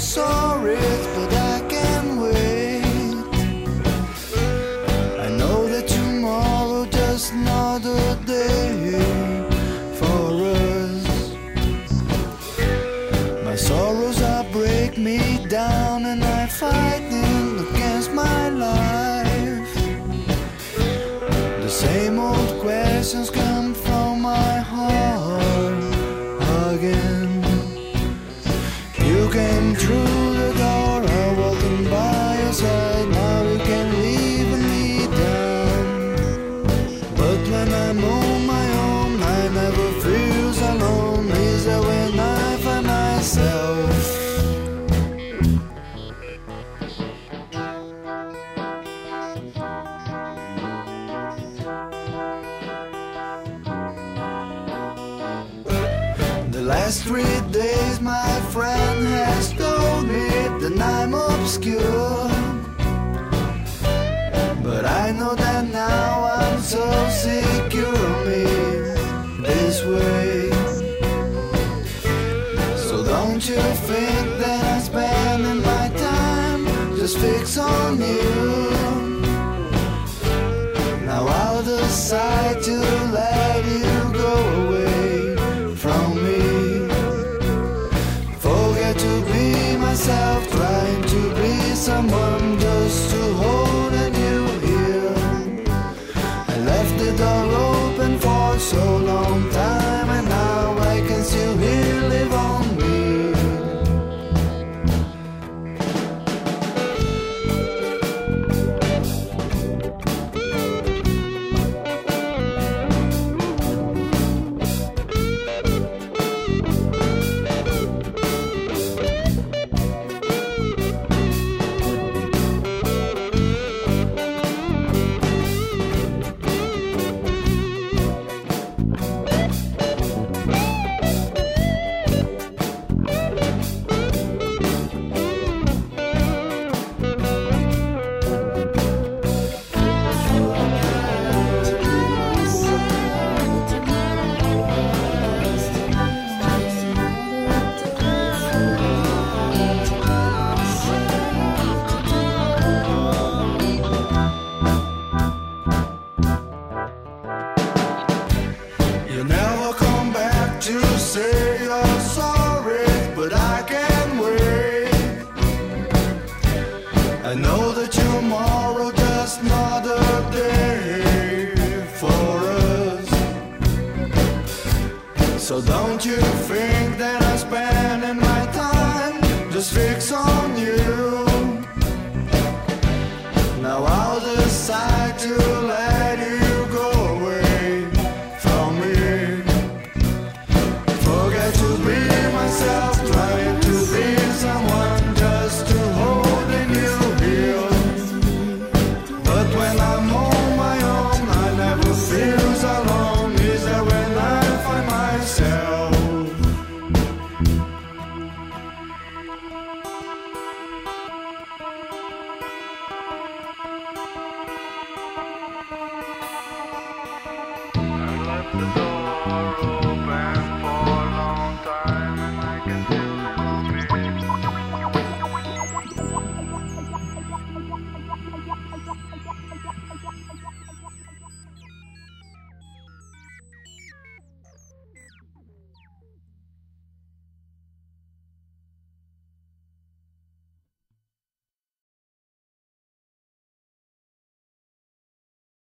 sorry, but I can wait. I know that tomorrow just another day for us. My sorrows are break me down and I fighting against my life. The same old questions come from my heart again. You came through the door, I walking by your side. Now you can leave me down. But when I'm on my own, I never feel alone. Is that when I find myself? The last 3 days my friend has told me that I'm obscure, but I know that now I'm so secure of me this way. So don't you think that I'm spending my time just fix on you? Now I'll decide to let you go away from me. Forget to be myself, trying to be someone just to hold a new here. I left the door open for so long time, and now I can still hear live on me. You never come back to say you're sorry, but I can't wait. I know that tomorrow just another day for us. So don't you think that I'm spending my time just fix on you? Now I'll decide to let you go away from me. Forget to be myself, trying to be someone just to hold a new heel. But when I'm on my own, I never feel alone. Is that when I find myself? I left the door